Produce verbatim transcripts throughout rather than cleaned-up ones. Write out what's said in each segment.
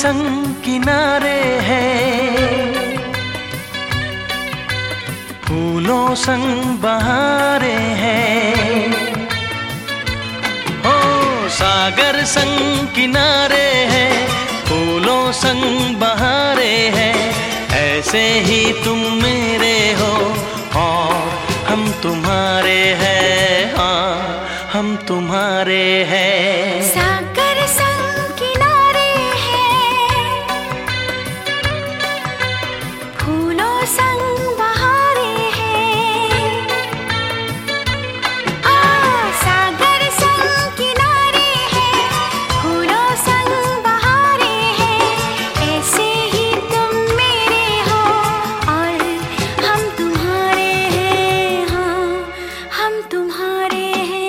संग किनारे हैं, फूलों संग बहारे हैं। हो सागर संग किनारे हैं, फूलों संग बहारे हैं। ऐसे ही तुम मेरे हो और हम तुम्हारे हैं, हाँ हम तुम्हारे हैं। सागर संग किनारे हैं, फूलों संग बहारे हैं। आ सागर संग किनारे हैं, फूलों संग बहारे हैं। ऐसे ही तुम मेरे हो और हम तुम्हारे हैं, हाँ हम तुम्हारे हैं।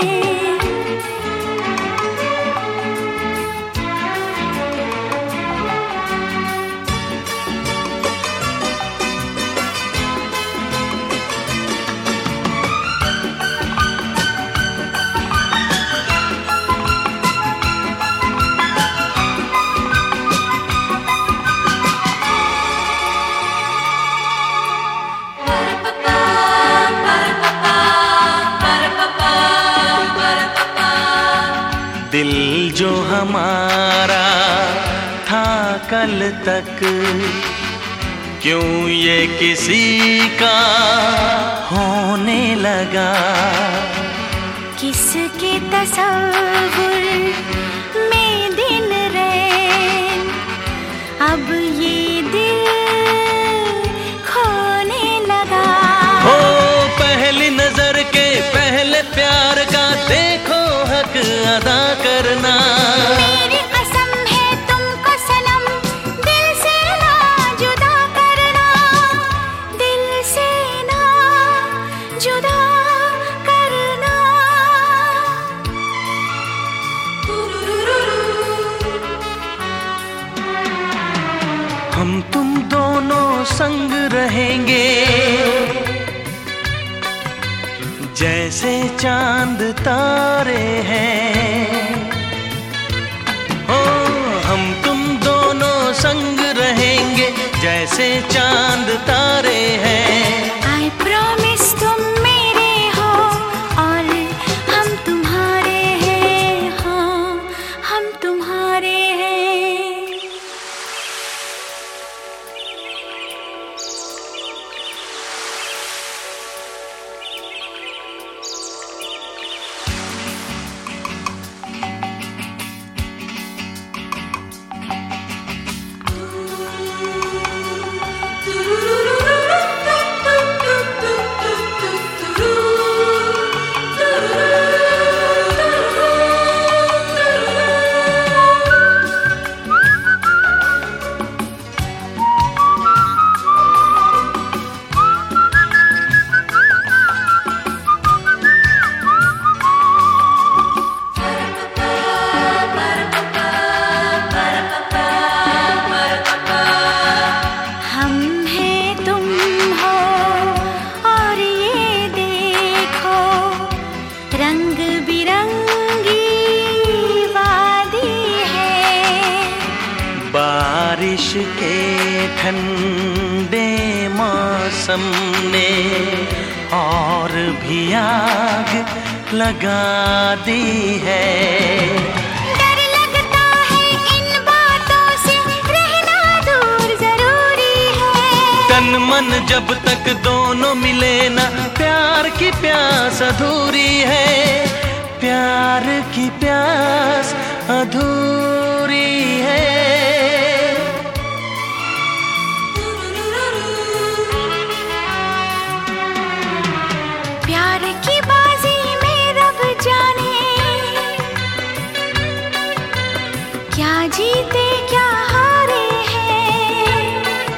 दिल जो हमारा था कल तक, क्यों ये किसी का होने लगा। किसके तसव्वुर में दिन रैन, अब ये दिल खोने लगा। हो पहली नजर के पहले प्यार का देखो हक अदा करना। मेरी कसम है तुमको सनम, दिल से ना जुदा करना, दिल से ना जुदा करना। हम तुम दोनों संग रहेंगे, जैसे चांद तारे हैं। हो हम तुम दोनों संग रहेंगे, जैसे चांद तारे हैं। I promise तुम मेरे हो और हम तुम्हारे हैं, हाँ हम तुम्हारे हैं। बारिश के ठंडे मौसम ने और भी आग लगा दी है। डर लगता है इन बातों से, रहना दूर जरूरी है। तन मन जब तक दोनों मिले ना, प्यार की प्यास अधूरी है। प्यार की प्यास अधूरी है। प्यार की बाजी में रब जाने, क्या जीते क्या हारे हैं।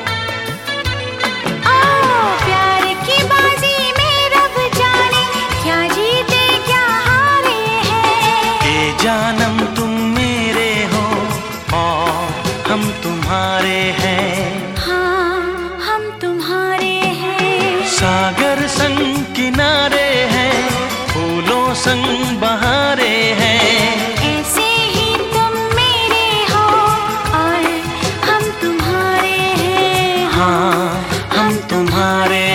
ओ प्यार की बाजी में रब जाने, क्या जीते क्या हारे हैं। ये जानम तुम मेरे हो और तुम्हारे